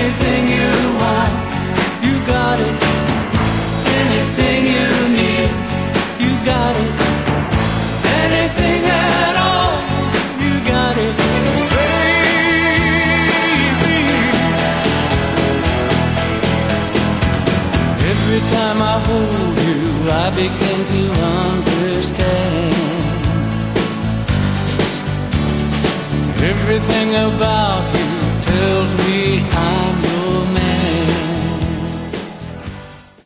Anything you want, you got it. Anything you need, you got it. Anything at all, you got it. Baby, every time I hold you, I begin to understand. Everything about you tells me I'm